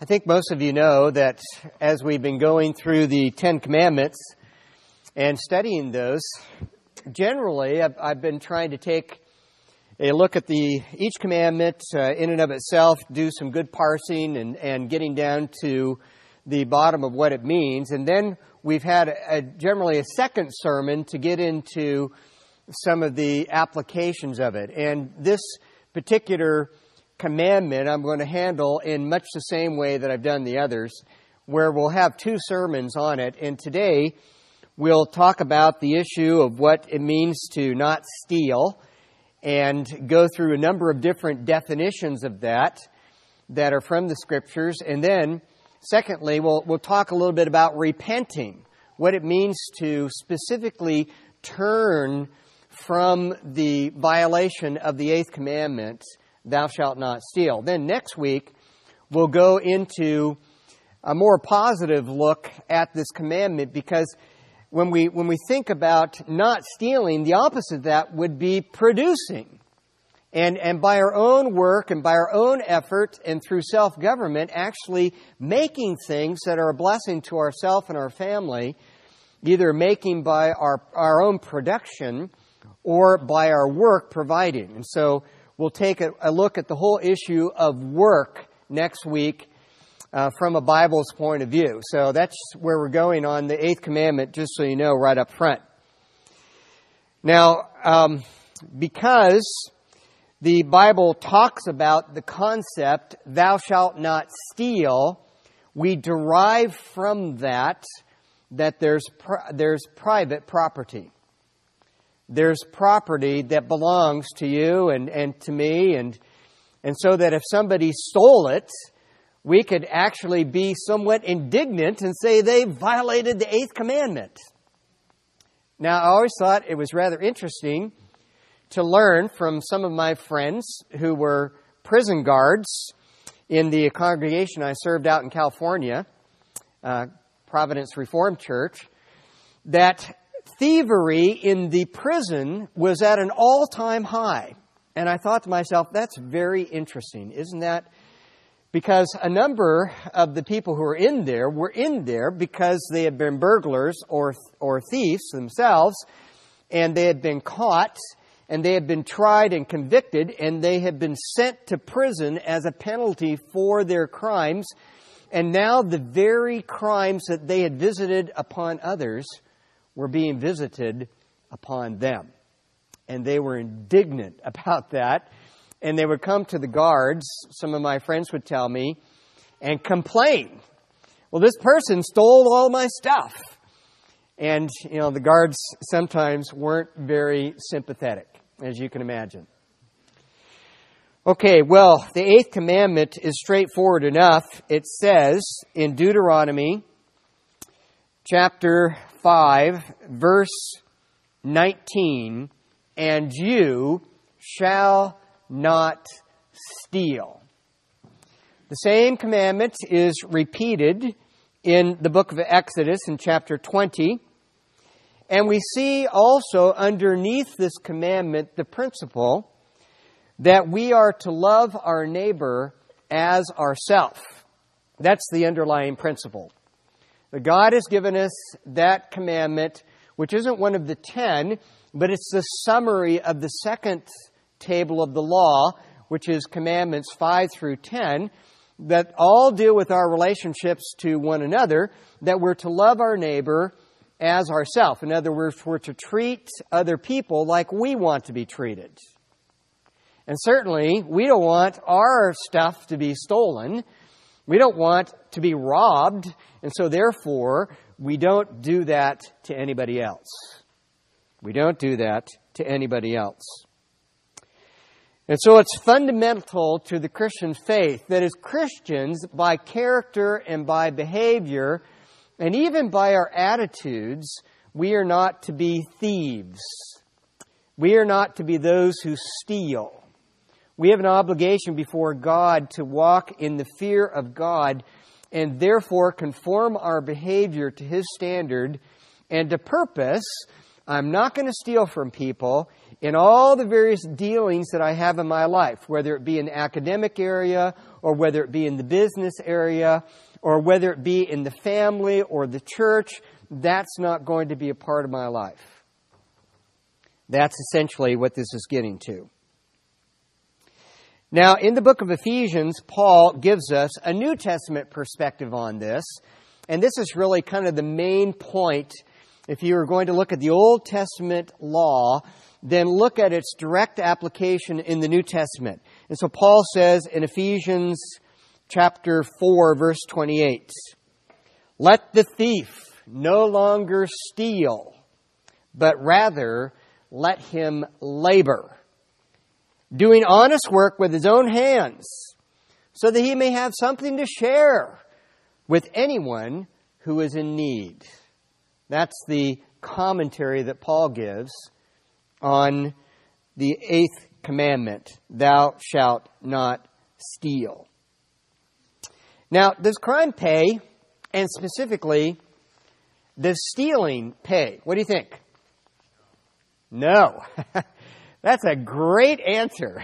I think most of you know that as we've been going through the Ten Commandments and studying those, generally I've been trying to take a look at each commandment in and of itself, do some good parsing and getting down to the bottom of what it means. And then we've had generally a second sermon to get into some of the applications of it. And this particular commandment I'm going to handle in much the same way that I've done the others, where we'll have two sermons on it. And today we'll talk about the issue of what it means to not steal and go through a number of different definitions of that are from the Scriptures. And then, secondly, we'll talk a little bit about repenting, what it means to specifically turn from the violation of the eighth commandment, thou shalt not steal. Then next week, we'll go into a more positive look at this commandment, because when we think about not stealing, the opposite of that would be producing. And by our own work and by our own effort and through self-government, actually making things that are a blessing to ourselves and our family, either making by our own production or by our work providing. And so we'll take a look at the whole issue of work next week from a Bible's point of view. So that's where we're going on the eighth commandment, just so you know right up front. Now, because the Bible talks about the concept, thou shalt not steal, we derive from that there's private property. There's property that belongs to you and to me, and so that if somebody stole it, we could actually be somewhat indignant and say they violated the eighth commandment. Now, I always thought it was rather interesting to learn from some of my friends who were prison guards in the congregation I served out in California, Providence Reformed Church, that thievery in the prison was at an all-time high. And I thought to myself, that's very interesting, isn't that? Because a number of the people who were in there because they had been burglars or thieves themselves, and they had been caught, and they had been tried and convicted, and they had been sent to prison as a penalty for their crimes. And now the very crimes that they had visited upon others were being visited upon them. And they were indignant about that. And they would come to the guards, some of my friends would tell me, and complain. Well, this person stole all my stuff. And, the guards sometimes weren't very sympathetic, as you can imagine. Okay, well, the eighth commandment is straightforward enough. It says in Deuteronomy chapter 5, verse 19, and you shall not steal. The same commandment is repeated in the book of Exodus in chapter 20. And we see also underneath this commandment the principle that we are to love our neighbor as ourself. That's the underlying principle. God has given us that commandment, which isn't one of the 10, but it's the summary of the second table of the law, which is commandments 5 through 10, that all deal with our relationships to one another, that we're to love our neighbor as ourselves. In other words, we're to treat other people like we want to be treated. And certainly, we don't want our stuff to be stolen. We don't want to be robbed. And so therefore, we don't do that to anybody else. We don't do that to anybody else. And so it's fundamental to the Christian faith that as Christians, by character and by behavior, and even by our attitudes, we are not to be thieves. We are not to be those who steal. We have an obligation before God to walk in the fear of God and therefore conform our behavior to His standard and to purpose, I'm not going to steal from people in all the various dealings that I have in my life, whether it be in the academic area or whether it be in the business area or whether it be in the family or the church, that's not going to be a part of my life. That's essentially what this is getting to. Now, in the book of Ephesians, Paul gives us a New Testament perspective on this. And this is really kind of the main point. If you are going to look at the Old Testament law, then look at its direct application in the New Testament. And so Paul says in Ephesians chapter 4, verse 28, "Let the thief no longer steal, but rather let him labor, doing honest work with his own hands, so that he may have something to share with anyone who is in need." That's the commentary that Paul gives on the 8th commandment, "Thou shalt not steal." Now, does crime pay? And specifically, does stealing pay? What do you think? No. That's a great answer.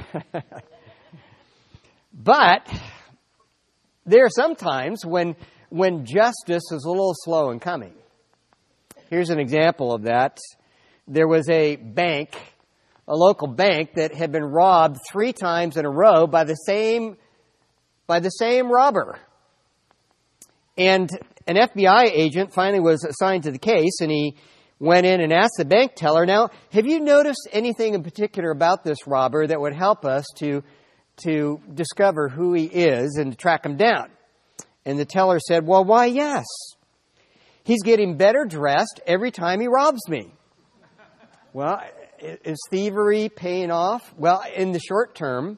But there are some times when justice is a little slow in coming. Here's an example of that. There was a bank, a local bank, that had been robbed 3 times in a row by the same robber. And an FBI agent finally was assigned to the case, and he went in and asked the bank teller, "Now, have you noticed anything in particular about this robber that would help us to discover who he is and to track him down?" And the teller said, "Well, why, yes. He's getting better dressed every time he robs me." Well, is thievery paying off? Well, in the short term,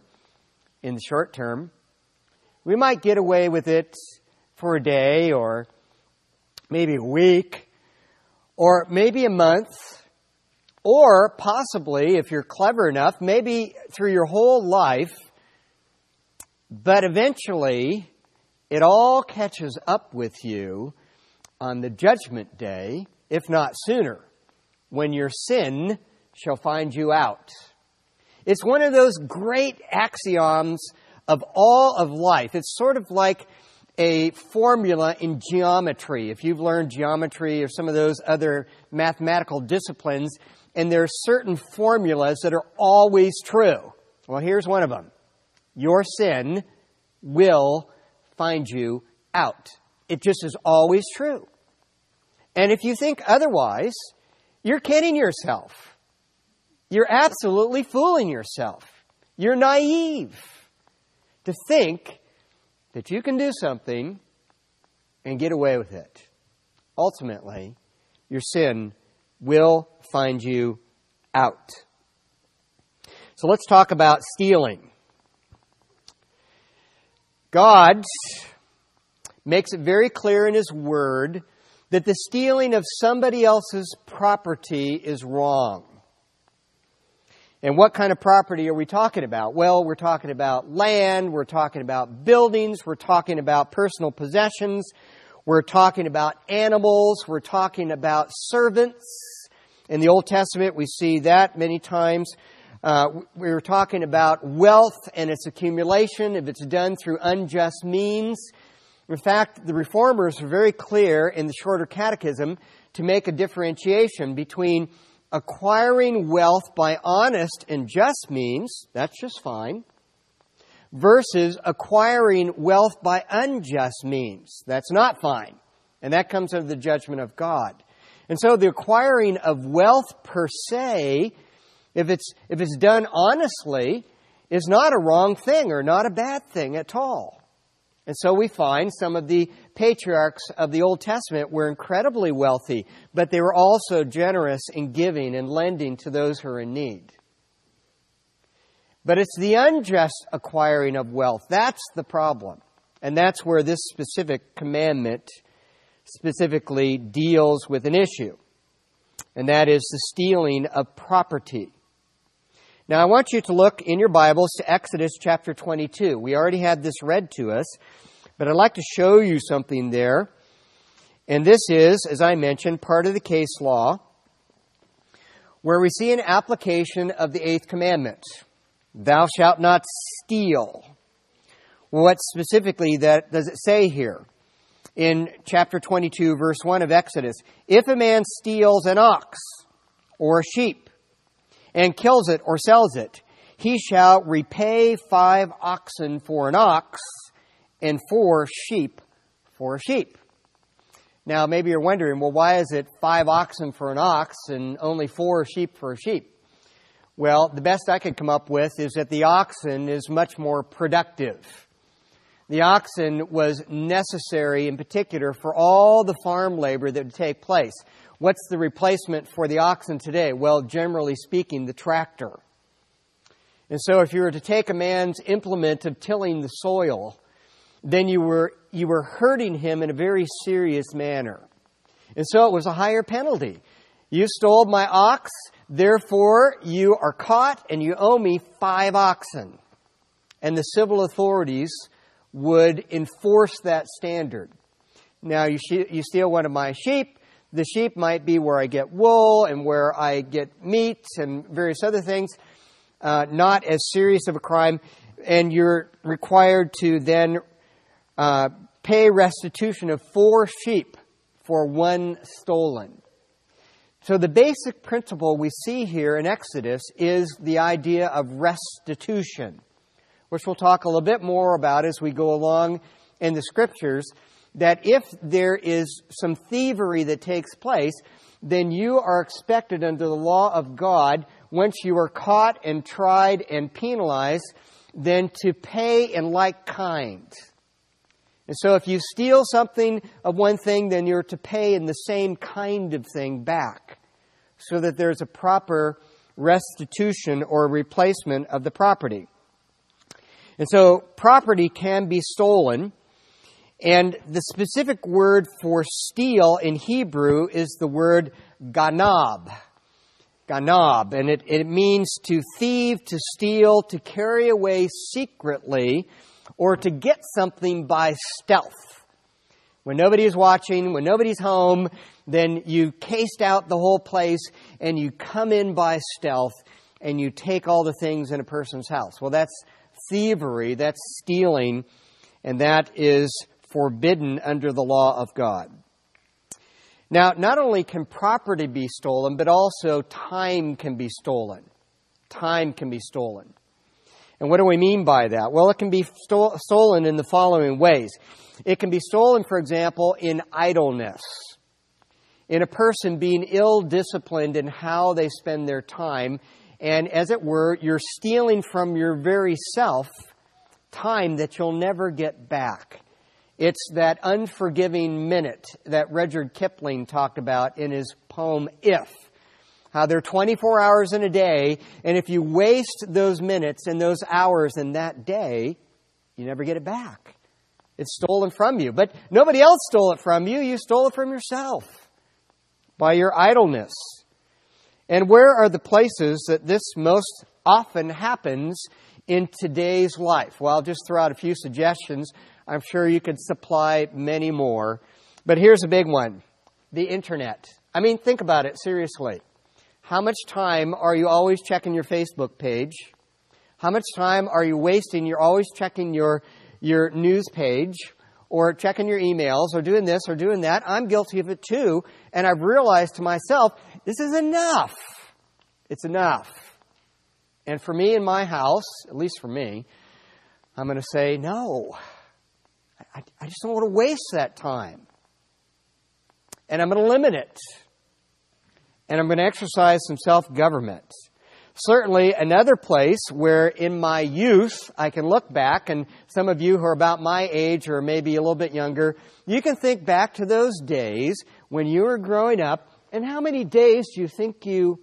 we might get away with it for a day or maybe a week or maybe a month, or possibly, if you're clever enough, maybe through your whole life. But eventually, it all catches up with you on the judgment day, if not sooner, when your sin shall find you out. It's one of those great axioms of all of life. It's sort of like a formula in geometry. If you've learned geometry or some of those other mathematical disciplines, and there are certain formulas that are always true. Well, here's one of them. Your sin will find you out. It just is always true. And if you think otherwise, you're kidding yourself. You're absolutely fooling yourself. You're naive to think that you can do something and get away with it. Ultimately, your sin will find you out. So let's talk about stealing. God makes it very clear in His Word that the stealing of somebody else's property is wrong. And what kind of property are we talking about? Well, we're talking about land, we're talking about buildings, we're talking about personal possessions, we're talking about animals, we're talking about servants. In the Old Testament, we see that many times. We're talking about wealth and its accumulation if it's done through unjust means. In fact, the Reformers are very clear in the Shorter Catechism to make a differentiation between acquiring wealth by honest and just means, that's just fine, versus acquiring wealth by unjust means. That's not fine. And that comes under the judgment of God. And so the acquiring of wealth per se, if it's done honestly, is not a wrong thing or not a bad thing at all. And so we find some of the patriarchs of the Old Testament were incredibly wealthy, but they were also generous in giving and lending to those who are in need. But it's the unjust acquiring of wealth. That's the problem. And that's where this specific commandment specifically deals with an issue. And that is the stealing of property. Now, I want you to look in your Bibles to Exodus chapter 22. We already had this read to us, but I'd like to show you something there. And this is, as I mentioned, part of the case law, where we see an application of the eighth commandment. Thou shalt not steal. What specifically does it say here? In chapter 22, verse 1 of Exodus, if a man steals an ox or a sheep and kills it or sells it, he shall repay 5 oxen for an ox and 4 sheep for a sheep. Now, maybe you're wondering, well, why is it 5 oxen for an ox and only 4 sheep for a sheep? Well, the best I could come up with is that the oxen is much more productive. The oxen was necessary in particular for all the farm labor that would take place. What's the replacement for the oxen today? Well, generally speaking, the tractor. And so if you were to take a man's implement of tilling the soil, then you were hurting him in a very serious manner. And so it was a higher penalty. You stole my ox, therefore you are caught and you owe me 5 oxen. And the civil authorities would enforce that standard. Now, you steal one of my sheep. The sheep might be where I get wool and where I get meat and various other things. Not as serious of a crime. And you're required to then pay restitution of 4 sheep for 1 stolen. So the basic principle we see here in Exodus is the idea of restitution, which we'll talk a little bit more about as we go along in the Scriptures, that if there is some thievery that takes place, then you are expected under the law of God, once you are caught and tried and penalized, then to pay in like kind. And so if you steal something of one thing, then you're to pay in the same kind of thing back, so that there's a proper restitution or replacement of the property. And so property can be stolen, and the specific word for steal in Hebrew is the word ganab. Ganab, and it means to thieve, to steal, to carry away secretly, or to get something by stealth. When nobody is watching, when nobody's home, then you cased out the whole place and you come in by stealth and you take all the things in a person's house. Well, that's thievery, that's stealing, and that is forbidden under the law of God. Now, not only can property be stolen, but also time can be stolen. Time can be stolen. And what do we mean by that? Well, it can be stolen in the following ways. It can be stolen, for example, in idleness, in a person being ill-disciplined in how they spend their time, and as it were, you're stealing from your very self time that you'll never get back. It's that unforgiving minute that Rudyard Kipling talked about in his poem, If. How there are 24 hours in a day, and if you waste those minutes and those hours in that day, you never get it back. It's stolen from you. But nobody else stole it from you. You stole it from yourself by your idleness. And where are the places that this most often happens in today's life? Well, I'll just throw out a few suggestions. I'm sure you could supply many more. But here's a big one. The internet. I mean, think about it seriously. How much time are you always checking your Facebook page? How much time are you wasting? You're always checking your news page or checking your emails or doing this or doing that. I'm guilty of it too. And I've realized to myself, this is enough. It's enough. And for me in my house, at least for me, I'm going to say, no, I just don't want to waste that time. And I'm going to limit it. And I'm going to exercise some self-government. Certainly another place where in my youth I can look back, and some of you who are about my age or maybe a little bit younger, you can think back to those days when you were growing up, and how many hours do you think you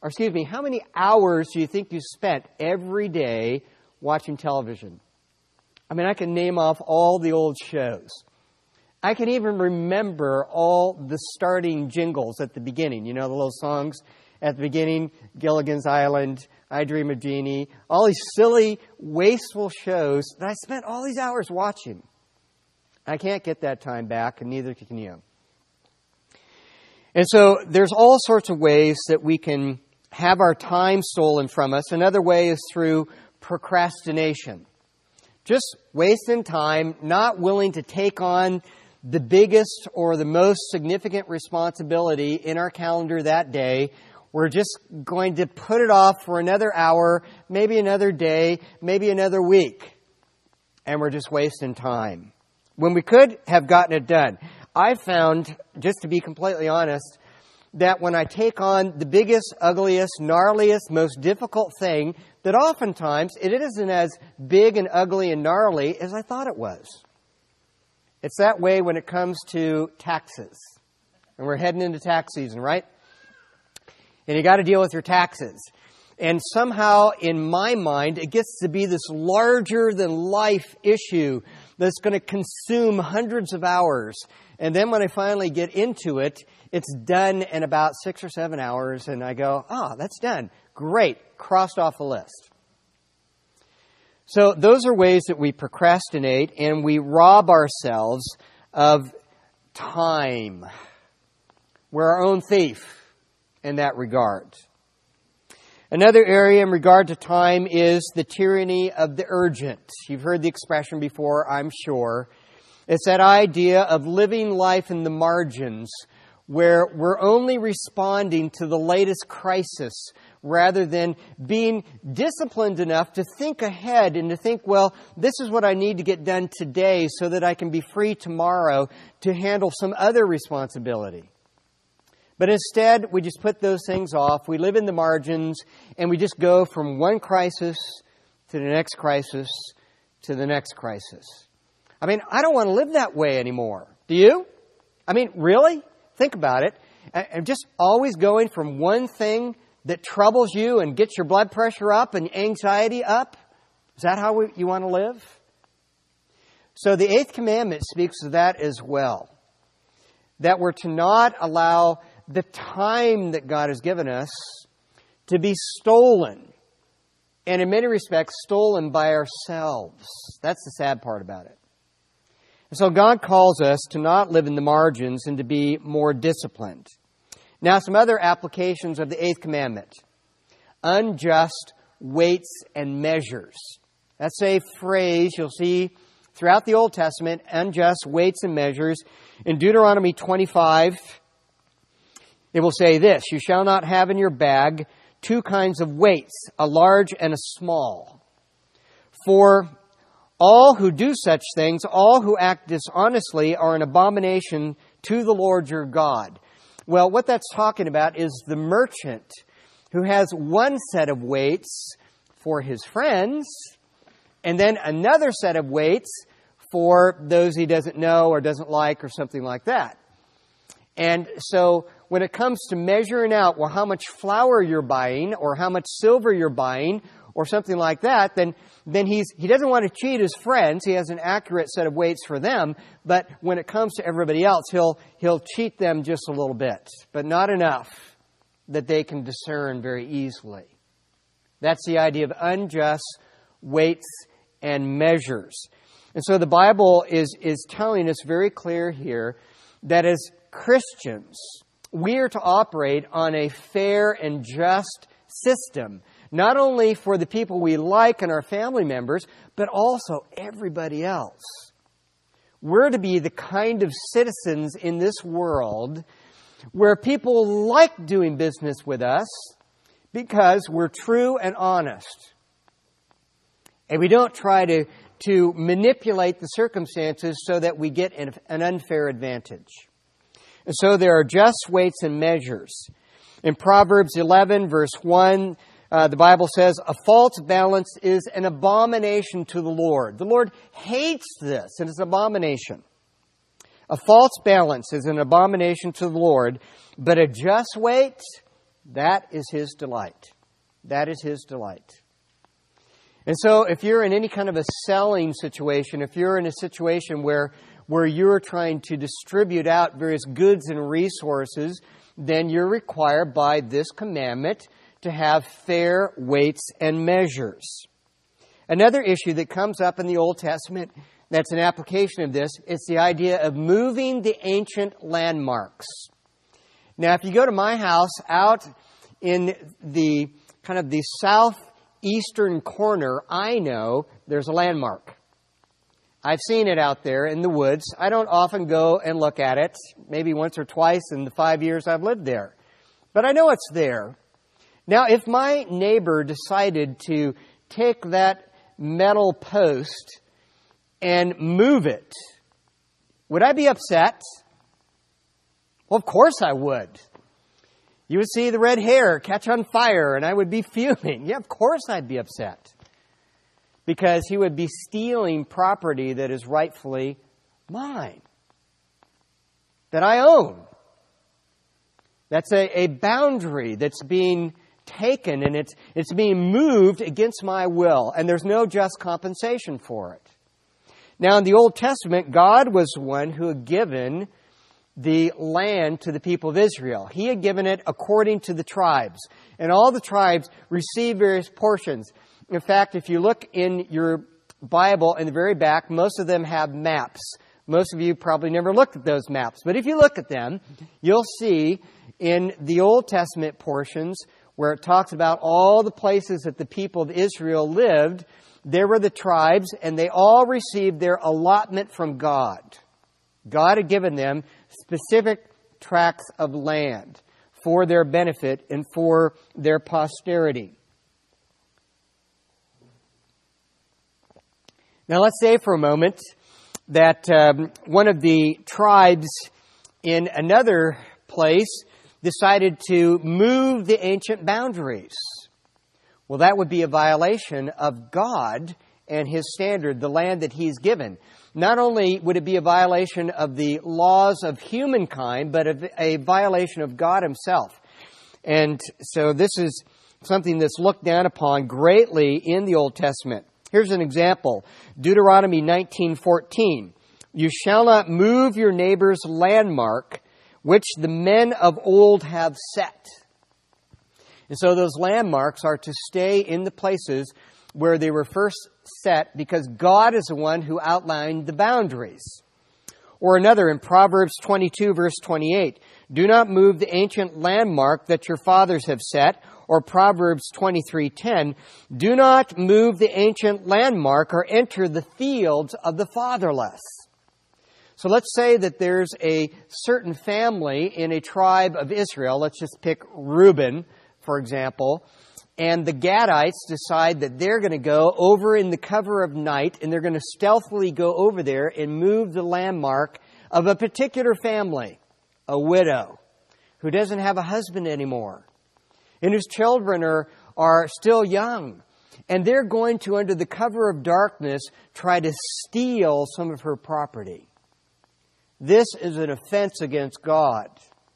spent every day watching television? I mean, I can name off all the old shows. I can even remember all the starting jingles at the beginning. You know, the little songs at the beginning, Gilligan's Island, I Dream of Jeannie, all these silly, wasteful shows that I spent all these hours watching. I can't get that time back, and neither can you. And so there's all sorts of ways that we can have our time stolen from us. Another way is through procrastination. Just wasting time, not willing to take on the biggest or the most significant responsibility in our calendar that day. We're just going to put it off for another hour, maybe another day, maybe another week. And we're just wasting time when we could have gotten it done. I found, just to be completely honest, that when I take on the biggest, ugliest, gnarliest, most difficult thing, that oftentimes it isn't as big and ugly and gnarly as I thought it was. It's that way when it comes to taxes. And we're heading into tax season, right? And you got to deal with your taxes. And somehow, in my mind, it gets to be this larger-than-life issue that's going to consume hundreds of hours. And then when I finally get into it, it's done in about 6 or 7 hours. And I go, that's done. Great. Crossed off the list. So those are ways that we procrastinate and we rob ourselves of time. We're our own thief in that regard. Another area in regard to time is the tyranny of the urgent. You've heard the expression before, I'm sure. It's that idea of living life in the margins where we're only responding to the latest crisis rather than being disciplined enough to think ahead and to think, well, this is what I need to get done today so that I can be free tomorrow to handle some other responsibility. But instead, we just put those things off. We live in the margins, and we just go from one crisis to the next crisis to the next crisis. I mean, I don't want to live that way anymore. Do you? I mean, really? Think about it. I'm just always going from one thing that troubles you and gets your blood pressure up and anxiety up. Is that how you want to live? So the 8th commandment speaks of that as well. That we're to not allow the time that God has given us to be stolen. And in many respects, stolen by ourselves. That's the sad part about it. And so God calls us to not live in the margins and to be more disciplined. Now, some other applications of the 8th commandment. Unjust weights and measures. That's a phrase you'll see throughout the Old Testament, unjust weights and measures. In Deuteronomy 25, it will say this, you shall not have in your bag 2 kinds of weights, a large and a small. For all who do such things, all who act dishonestly, are an abomination to the Lord your God. Well, what that's talking about is the merchant who has one set of weights for his friends, and then another set of weights for those he doesn't know or doesn't like or something like that. And so when it comes to measuring out, well, how much flour you're buying or how much silver you're buying or something like that, then he doesn't want to cheat his friends. He has an accurate set of weights for them. But when it comes to everybody else, he'll cheat them just a little bit, but not enough that they can discern very easily. That's the idea of unjust weights and measures. And so the Bible is telling us very clear here that as Christians, we are to operate on a fair and just system, not only for the people we like and our family members, but also everybody else. We're to be the kind of citizens in this world where people like doing business with us because we're true and honest. And we don't try to manipulate the circumstances so that we get an unfair advantage. And so there are just weights and measures. In Proverbs 11, verse 1, the Bible says, a false balance is an abomination to the Lord. The Lord hates this, and it's an abomination. A false balance is an abomination to the Lord, but a just weight, that is His delight. That is His delight. And so if you're in any kind of a selling situation, if you're in a situation where you're trying to distribute out various goods and resources, then you're required by this commandment to have fair weights and measures. Another issue that comes up in the Old Testament that's an application of this is the idea of moving the ancient landmarks. Now, if you go to my house out in the kind of the southeastern corner, I know there's a landmark. I've seen it out there in the woods. I don't often go and look at it, maybe once or twice in the 5 years I've lived there. But I know it's there. Now, if my neighbor decided to take that metal post and move it, would I be upset? Well, of course I would. You would see the red hair catch on fire, and I would be fuming. Yeah, of course I'd be upset. Because he would be stealing property that is rightfully mine, that I own. That's a boundary that's being taken, and it's being moved against my will, and there's no just compensation for it. Now, in the Old Testament, God was the one who had given the land to the people of Israel. He had given it according to the tribes, and all the tribes received various portions. In fact, if you look in your Bible in the very back, most of them have maps. Most of you probably never looked at those maps, but if you look at them, you'll see in the Old Testament portions where it talks about all the places that the people of Israel lived, there were the tribes, and they all received their allotment from God. God had given them specific tracts of land for their benefit and for their posterity. Now let's say for a moment that one of the tribes in another place decided to move the ancient boundaries. Well, that would be a violation of God and His standard, the land that He's given. Not only would it be a violation of the laws of humankind, but a violation of God Himself. And so this is something that's looked down upon greatly in the Old Testament. Here's an example. Deuteronomy 19:14. You shall not move your neighbor's landmark, which the men of old have set. And so those landmarks are to stay in the places where they were first set, because God is the one who outlined the boundaries. Or another in Proverbs 22, verse 28. Do not move the ancient landmark that your fathers have set. Or Proverbs 23:10. Do not move the ancient landmark or enter the fields of the fatherless. So let's say that there's a certain family in a tribe of Israel. Let's just pick Reuben, for example. And the Gadites decide that they're going to go over in the cover of night, and they're going to stealthily go over there and move the landmark of a particular family, a widow, who doesn't have a husband anymore, and whose children are still young. And they're going to, under the cover of darkness, try to steal some of her property. This is an offense against God.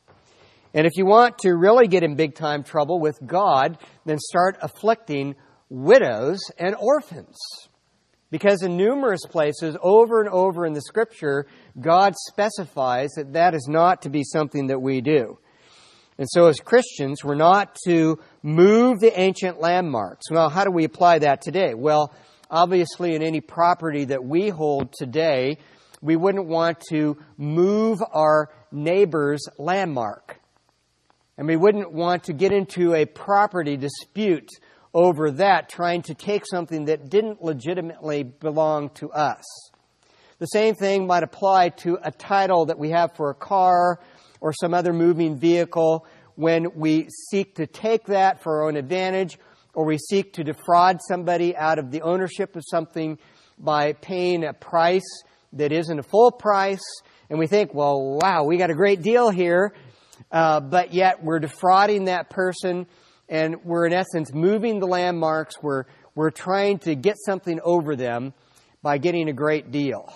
And if you want to really get in big-time trouble with God, then start afflicting widows and orphans. Because in numerous places, over and over in the Scripture, God specifies that that is not to be something that we do. And so as Christians, we're not to move the ancient landmarks. Well, how do we apply that today? Well, obviously in any property that we hold today, we wouldn't want to move our neighbor's landmark. And we wouldn't want to get into a property dispute over that, trying to take something that didn't legitimately belong to us. The same thing might apply to a title that we have for a car or some other moving vehicle when we seek to take that for our own advantage, or we seek to defraud somebody out of the ownership of something by paying a price that isn't a full price, and we think, well, wow, we got a great deal here, but yet we're defrauding that person, and we're in essence moving the landmarks. We're trying to get something over them by getting a great deal.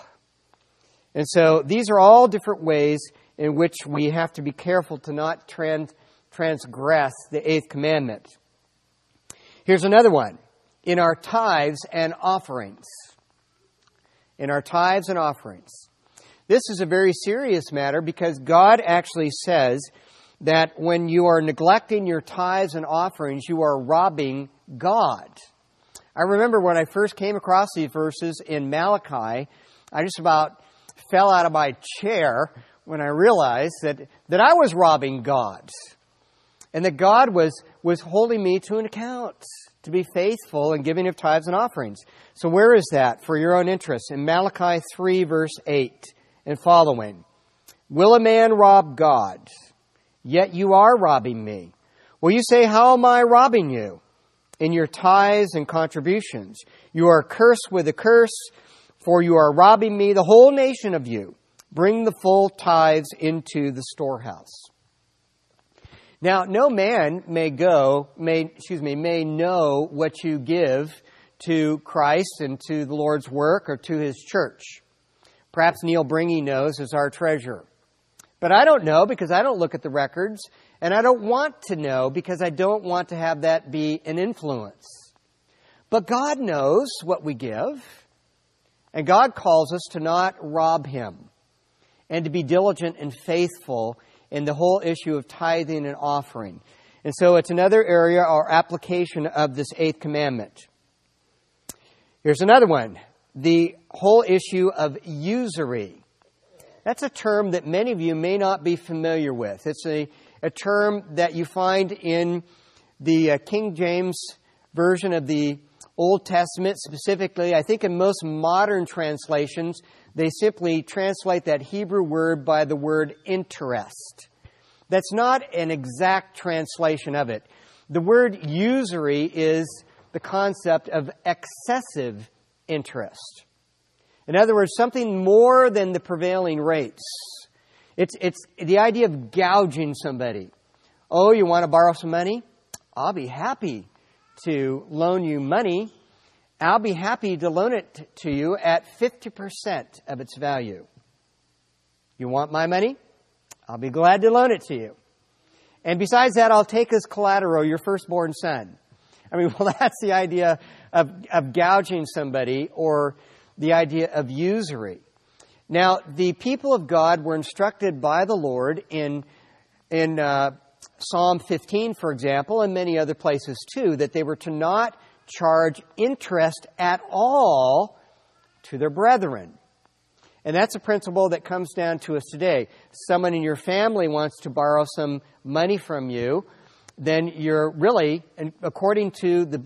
And so these are all different ways in which we have to be careful to not transgress the eighth commandment. Here's another one. In our tithes and offerings. In our tithes and offerings. This is a very serious matter because God actually says that when you are neglecting your tithes and offerings, you are robbing God. I remember when I first came across these verses in Malachi, I just about fell out of my chair when I realized that I was robbing God. and that God was holding me to an account to be faithful in giving of tithes and offerings. So where is that for your own interest? In Malachi 3, verse 8 and following. Will a man rob God? Yet you are robbing me. Will you say, how am I robbing you? In your tithes and contributions. You are cursed with a curse, for you are robbing me, the whole nation of you. Bring the full tithes into the storehouse. Now, no man may know what you give to Christ and to the Lord's work or to His church. Perhaps Neil Bringy knows as our treasurer. But I don't know because I don't look at the records, and I don't want to know because I don't want to have that be an influence. But God knows what we give, and God calls us to not rob Him and to be diligent and faithful in the whole issue of tithing and offering. And so it's another area, our application of this 8th commandment. Here's another one. The whole issue of usury. That's a term that many of you may not be familiar with. It's a term that you find in the King James Version of the Old Testament. Specifically, I think in most modern translations, they simply translate that Hebrew word by the word interest. That's not an exact translation of it. The word usury is the concept of excessive interest. In other words, something more than the prevailing rates. It's the idea of gouging somebody. Oh, you want to borrow some money? I'll be happy to loan you money. I'll be happy to loan it to you at 50% of its value. You want my money? I'll be glad to loan it to you. And besides that, I'll take as collateral your firstborn son. I mean, well, that's the idea of gouging somebody, or the idea of usury. Now, the people of God were instructed by the Lord in Psalm 15, for example, and many other places too, that they were to not charge interest at all to their brethren. And that's a principle that comes down to us today. Someone in your family wants to borrow some money from you, then you're really, according to the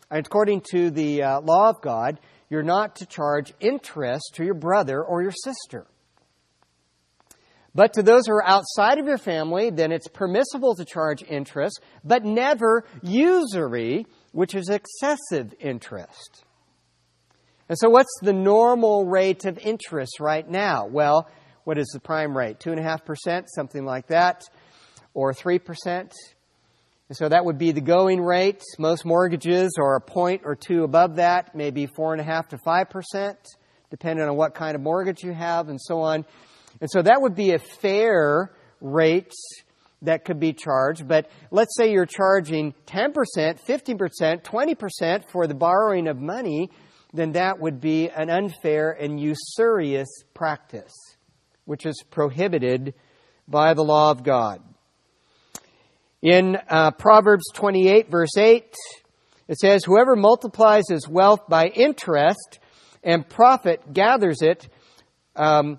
law of God, you're not to charge interest to your brother or your sister. But to those who are outside of your family, then it's permissible to charge interest, but never usury, which is excessive interest. And so what's the normal rate of interest right now? Well, what is the prime rate? 2.5%, something like that, or 3%. And so that would be the going rate. Most mortgages are a point or two above that, maybe 4.5% to 5%, depending on what kind of mortgage you have and so on. And so that would be a fair rate that could be charged. But let's say you're charging 10%, 15%, 20% for the borrowing of money, then that would be an unfair and usurious practice, which is prohibited by the law of God. In Proverbs 28, verse 8, it says, whoever multiplies his wealth by interest and profit gathers it, and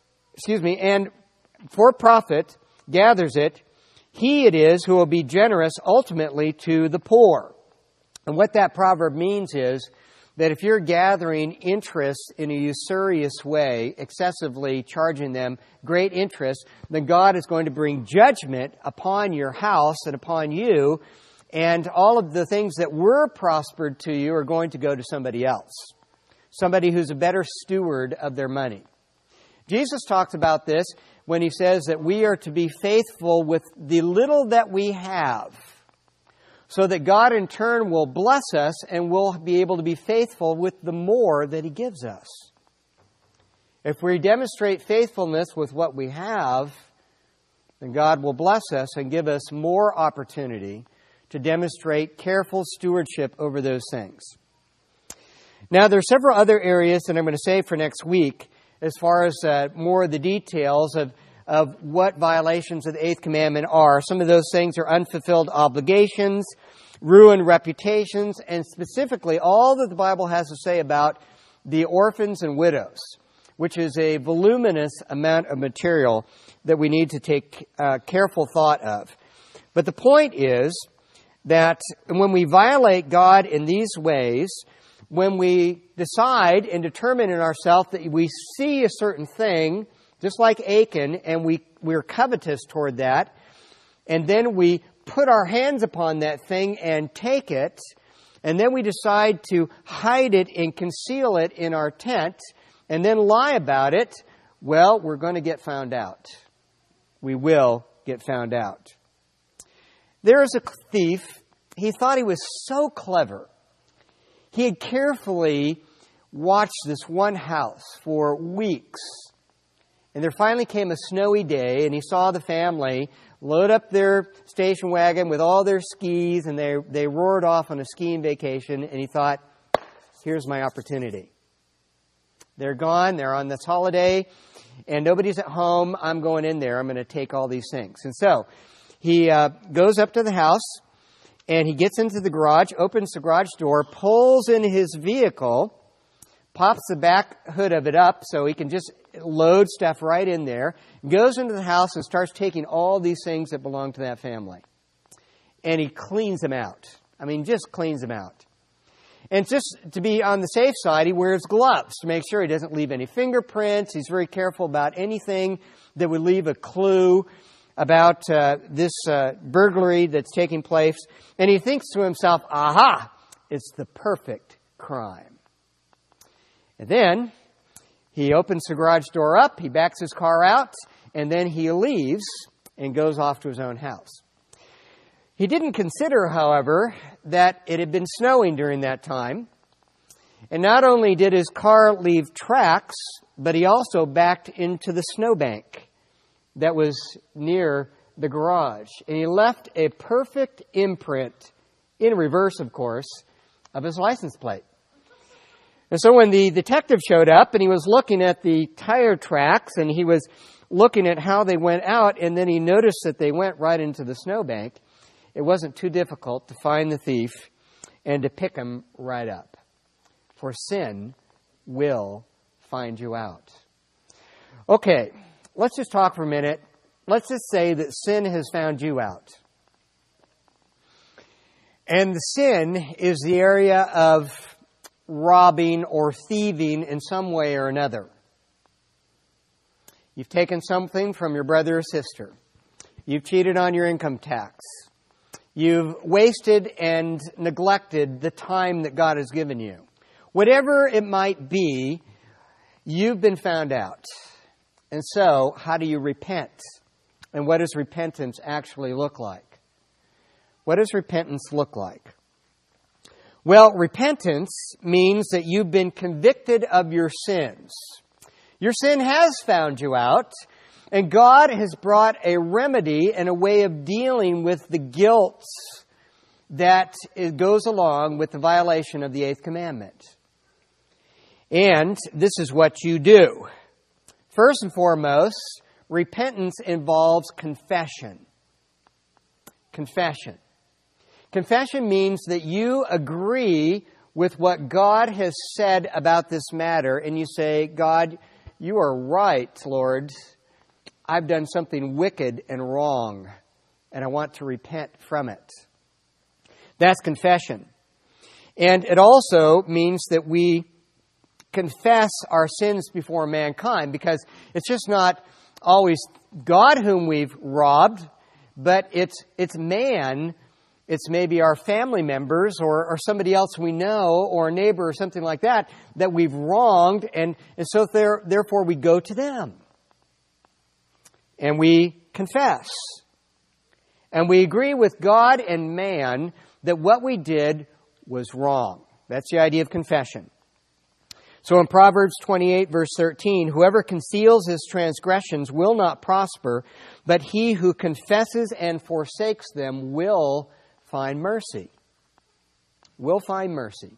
for profit gathers it, he it is who will be generous ultimately to the poor. And what that proverb means is that if you're gathering interest in a usurious way, excessively charging them great interest, then God is going to bring judgment upon your house and upon you, and all of the things that were prospered to you are going to go to somebody else, somebody who's a better steward of their money. Jesus talks about this when He says that we are to be faithful with the little that we have, so that God in turn will bless us and we'll be able to be faithful with the more that He gives us. If we demonstrate faithfulness with what we have, then God will bless us and give us more opportunity to demonstrate careful stewardship over those things. Now, there are several other areas that I'm going to save for next week as far as more of the details of what violations of the 8th commandment are. Some of those things are unfulfilled obligations, ruined reputations, and specifically all that the Bible has to say about the orphans and widows, which is a voluminous amount of material that we need to take careful thought of. But the point is that when we violate God in these ways, when we decide and determine in ourselves that we see a certain thing, just like Achan, and we're covetous toward that, and then we put our hands upon that thing and take it, and then we decide to hide it and conceal it in our tent, and then lie about it, well, we're going to get found out. We will get found out. There is a thief. He thought he was so clever. He had carefully watched this one house for weeks. And there finally came a snowy day, and he saw the family load up their station wagon with all their skis, and they roared off on a skiing vacation, and he thought, here's my opportunity. They're gone, they're on this holiday, and nobody's at home. I'm going in there. I'm going to take all these things. And so he goes up to the house, and he gets into the garage, opens the garage door, pulls in his vehicle, pops the back hood of it up so he can just load stuff right in there, goes into the house and starts taking all these things that belong to that family. And he cleans them out. I mean, just cleans them out. And just to be on the safe side, he wears gloves to make sure he doesn't leave any fingerprints. He's very careful about anything that would leave a clue about this burglary that's taking place. And he thinks to himself, aha, it's the perfect crime. And then he opens the garage door up, he backs his car out, and then he leaves and goes off to his own house. He didn't consider, however, that it had been snowing during that time. And not only did his car leave tracks, but he also backed into the snowbank that was near the garage. And he left a perfect imprint, in reverse, of course, of his license plate. And so when the detective showed up and he was looking at the tire tracks and he was looking at how they went out, and then he noticed that they went right into the snowbank, it wasn't too difficult to find the thief and to pick him right up. For sin will find you out. Okay, let's just talk for a minute. Let's just say that sin has found you out. And the sin is the area of robbing or thieving in some way or another. You've taken something from your brother or sister. You've cheated on your income tax. You've wasted and neglected the time that God has given you. Whatever it might be, you've been found out. And so, how do you repent? And what does repentance actually look like? What does repentance look like? Well, repentance means that you've been convicted of your sins. Your sin has found you out, and God has brought a remedy and a way of dealing with the guilt that goes along with the violation of the eighth commandment. And this is what you do. First and foremost, repentance involves confession. Confession. Confession means that you agree with what God has said about this matter, and you say, God, you are right, Lord. I've done something wicked and wrong, and I want to repent from it. That's confession. And it also means that we confess our sins before mankind, because it's just not always God whom we've robbed, but it's man. It's maybe our family members or somebody else we know or a neighbor or something like that we've wronged, and so therefore we go to them. And we confess. And we agree with God and man that what we did was wrong. That's the idea of confession. So in Proverbs 28, verse 13, whoever conceals his transgressions will not prosper, but he who confesses and forsakes them will find mercy. Will find mercy.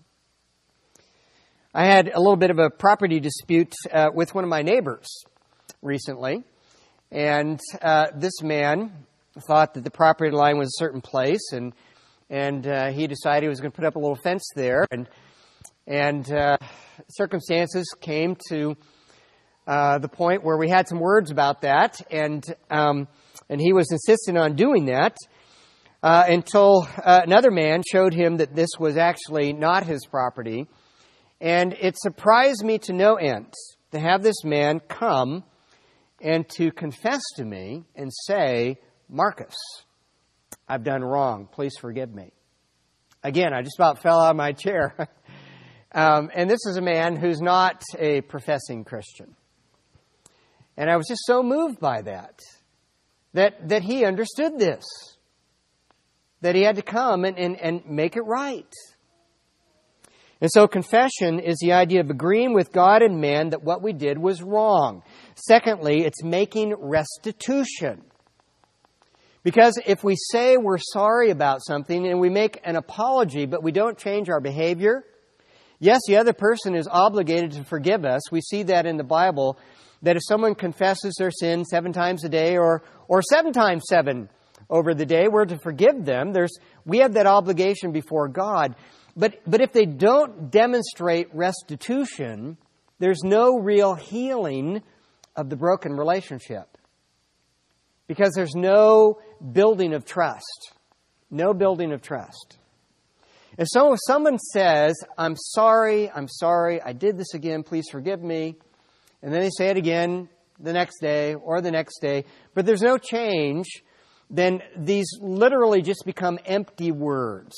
I had a little bit of a property dispute with one of my neighbors recently. And this man thought that the property line was a certain place, and he decided he was going to put up a little fence there. And circumstances came to the point where we had some words about that, and he was insisting on doing that. until another man showed him that this was actually not his property. And it surprised me to no end to have this man come and to confess to me and say, Marcus, I've done wrong. Please forgive me. Again, I just about fell out of my chair. And this is a man who's not a professing Christian. And I was just so moved by that he understood this, that he had to come and make it right. And so confession is the idea of agreeing with God and man that what we did was wrong. Secondly, it's making restitution. Because if we say we're sorry about something and we make an apology, but we don't change our behavior, yes, the other person is obligated to forgive us. We see that in the Bible, that if someone confesses their sin 7 times a day or 7 times 7 over the day, we're to forgive them. We have that obligation before God. But if they don't demonstrate restitution, there's no real healing of the broken relationship. Because there's no building of trust. No building of trust. And so if someone says, I'm sorry, I did this again, please forgive me. And then they say it again the next day or the next day, but there's no change, then these literally just become empty words.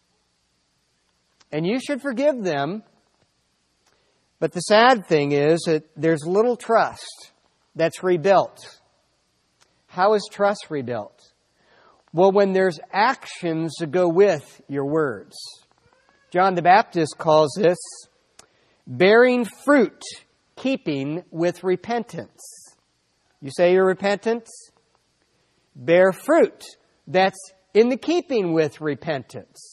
And you should forgive them. But the sad thing is that there's little trust that's rebuilt. How is trust rebuilt? Well, when there's actions to go with your words. John the Baptist calls this bearing fruit, keeping with repentance. You say you're repentant? Bear fruit that's in the keeping with repentance.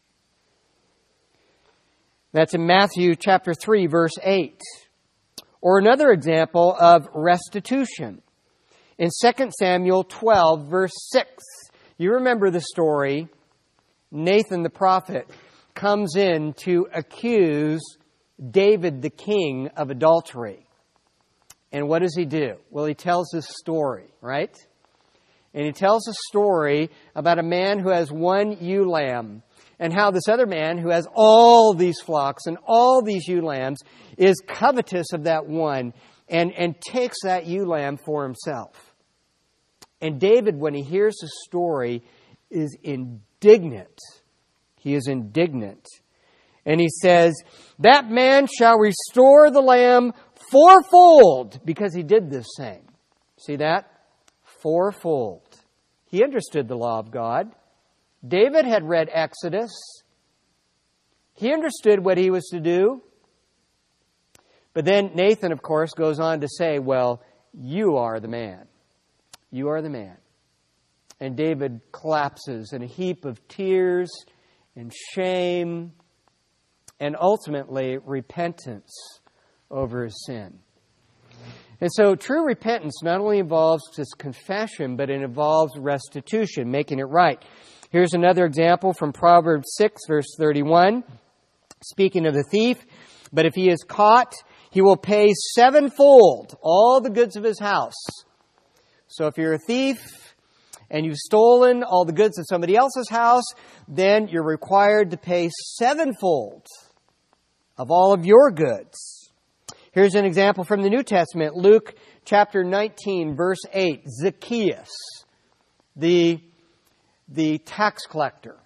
That's in Matthew chapter 3, verse 8. Or another example of restitution. In 2 Samuel 12, verse 6. You remember the story. Nathan the prophet comes in to accuse David the king of adultery. And what does he do? Well, he tells this story, right? And he tells a story about a man who has one ewe lamb, and how this other man who has all these flocks and all these ewe lambs is covetous of that one and takes that ewe lamb for himself. And David, when he hears the story, is indignant. He is indignant. And he says, that man shall restore the lamb fourfold because he did this thing. See that? Fourfold. He understood the law of God. David had read Exodus. He understood what he was to do. But then Nathan, of course, goes on to say, well, you are the man. You are the man. And David collapses in a heap of tears and shame and ultimately repentance over his sin. And so true repentance not only involves this confession, but it involves restitution, making it right. Here's another example from Proverbs 6, verse 31. Speaking of the thief, but if he is caught, he will pay sevenfold all the goods of his house. So if you're a thief and you've stolen all the goods of somebody else's house, then you're required to pay sevenfold of all of your goods. Here's an example from the New Testament, Luke chapter 19, verse 8. Zacchaeus, the tax collector.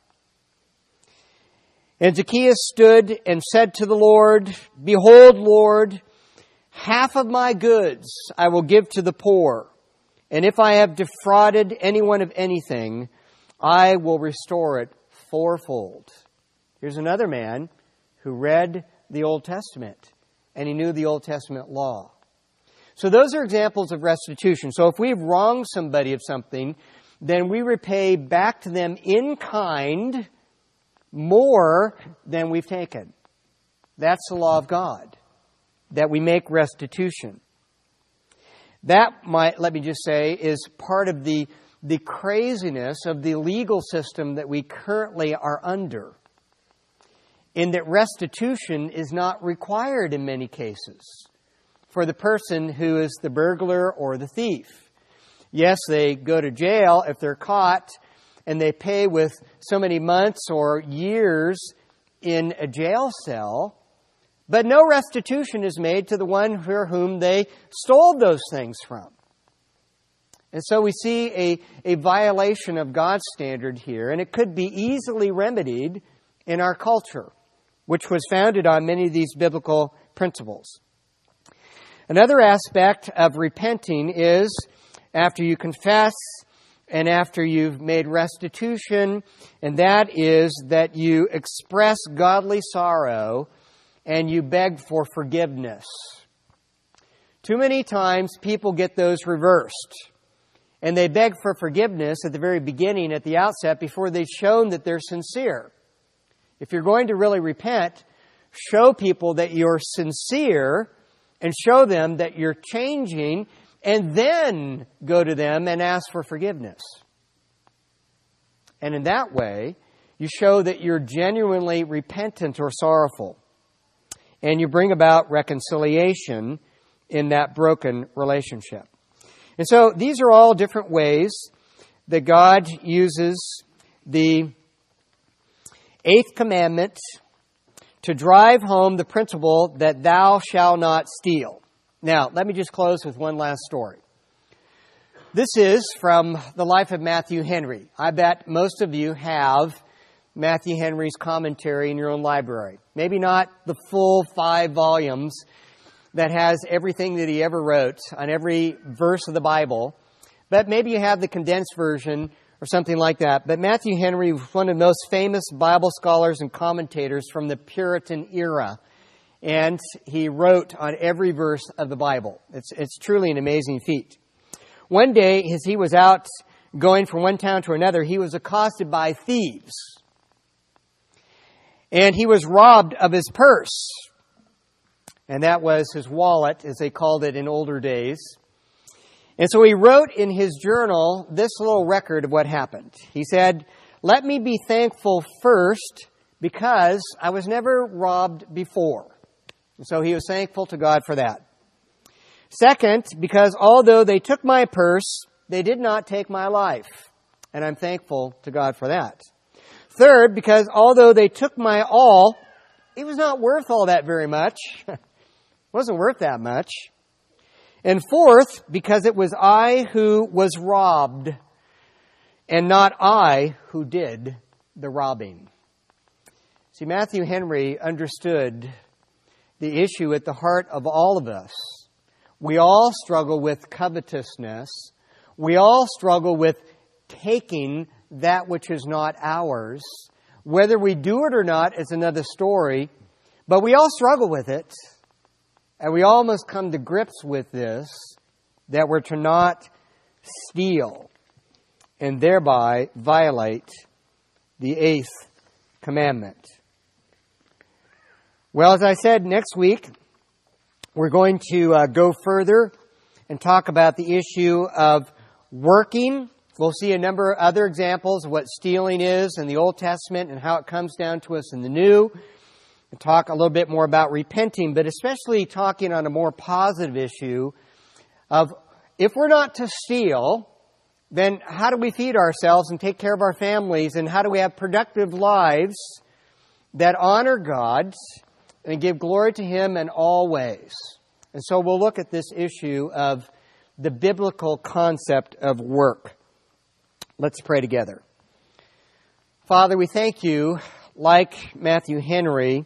And Zacchaeus stood and said to the Lord, behold, Lord, half of my goods I will give to the poor. And if I have defrauded anyone of anything, I will restore it fourfold. Here's another man who read the Old Testament and he knew the Old Testament law. So those are examples of restitution. So if we've wronged somebody of something, then we repay back to them in kind more than we've taken. That's the law of God, that we make restitution. That might, let me just say, is part of the craziness of the legal system that we currently are under, in that restitution is not required in many cases for the person who is the burglar or the thief. Yes, they go to jail if they're caught, and they pay with so many months or years in a jail cell, but no restitution is made to the one for whom they stole those things from. And so we see a violation of God's standard here, and it could be easily remedied in our culture, which was founded on many of these biblical principles. Another aspect of repenting is after you confess and after you've made restitution, and that is that you express godly sorrow and you beg for forgiveness. Too many times people get those reversed. And they beg for forgiveness at the very beginning, at the outset, before they've shown that they're sincere. If you're going to really repent, show people that you're sincere and show them that you're changing, and then go to them and ask for forgiveness. And in that way, you show that you're genuinely repentant or sorrowful. And you bring about reconciliation in that broken relationship. And so these are all different ways that God uses the eighth commandment to drive home the principle that thou shalt not steal. Now, let me just close with one last story. This is from the life of Matthew Henry. I bet most of you have Matthew Henry's commentary in your own library. Maybe not the full 5 volumes that has everything that he ever wrote on every verse of the Bible. But maybe you have the condensed version or something like that. But Matthew Henry was one of the most famous Bible scholars and commentators from the Puritan era. And he wrote on every verse of the Bible. It's truly an amazing feat. One day, as he was out going from one town to another, he was accosted by thieves. And he was robbed of his purse. And that was his wallet, as they called it in older days. And so he wrote in his journal this little record of what happened. He said, "Let me be thankful first because I was never robbed before." And so he was thankful to God for that. Second, because although they took my purse, they did not take my life. And I'm thankful to God for that. Third, because although they took my all, it was not worth all that very much. Wasn't worth that much. And fourth, because it was I who was robbed and not I who did the robbing. See, Matthew Henry understood the issue at the heart of all of us. We all struggle with covetousness. We all struggle with taking that which is not ours. Whether we do it or not is another story, but we all struggle with it. And we all must come to grips with this, that we're to not steal and thereby violate the 8th commandment. Well, as I said, next week we're going to go further and talk about the issue of working. We'll see a number of other examples of what stealing is in the Old Testament and how it comes down to us in the New. We'll talk a little bit more about repenting, but especially talking on a more positive issue of if we're not to steal, then how do we feed ourselves and take care of our families, and how do we have productive lives that honor God and give glory to Him in all ways? And so we'll look at this issue of the biblical concept of work. Let's pray together. Father, we thank you, like Matthew Henry.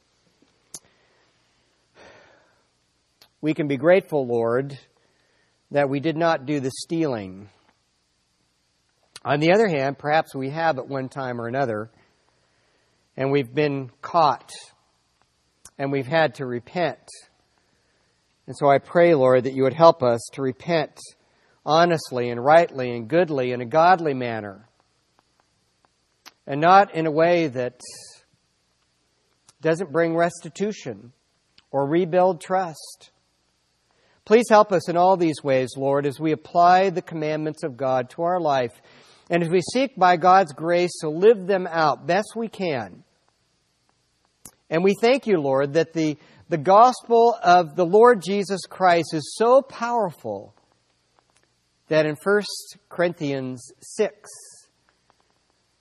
We can be grateful, Lord, that we did not do the stealing. On the other hand, perhaps we have at one time or another, and we've been caught, and we've had to repent. And so I pray, Lord, that you would help us to repent honestly and rightly and goodly in a godly manner, and not in a way that doesn't bring restitution or rebuild trust. Please help us in all these ways, Lord, as we apply the commandments of God to our life, and as we seek by God's grace to live them out best we can. And we thank you, Lord, that the gospel of the Lord Jesus Christ is so powerful that in 1 Corinthians 6,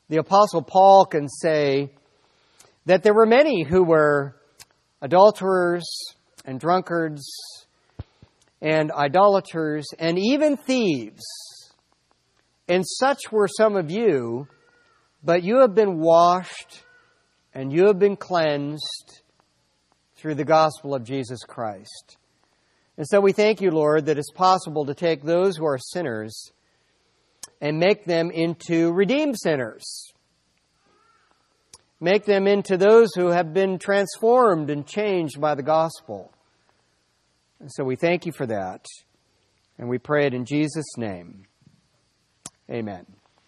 the Apostle Paul can say that there were many who were adulterers and drunkards and idolaters and even thieves. And such were some of you, but you have been washed and you have been cleansed through the gospel of Jesus Christ. And so we thank you, Lord, that it's possible to take those who are sinners and make them into redeemed sinners. Make them into those who have been transformed and changed by the gospel. And so we thank you for that. And we pray it in Jesus' name. Amen.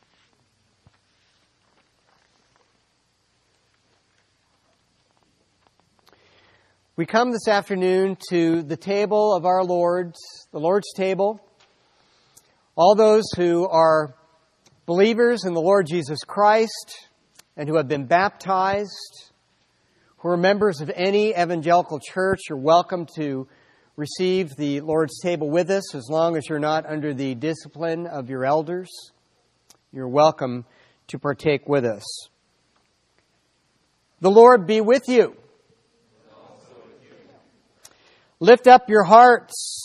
We come this afternoon to the table of our Lord, the Lord's table. All those who are believers in the Lord Jesus Christ and who have been baptized, who are members of any evangelical church, are welcome to receive the Lord's table with us as long as you're not under the discipline of your elders. You're welcome to partake with us. The Lord be with you. Lift up your hearts.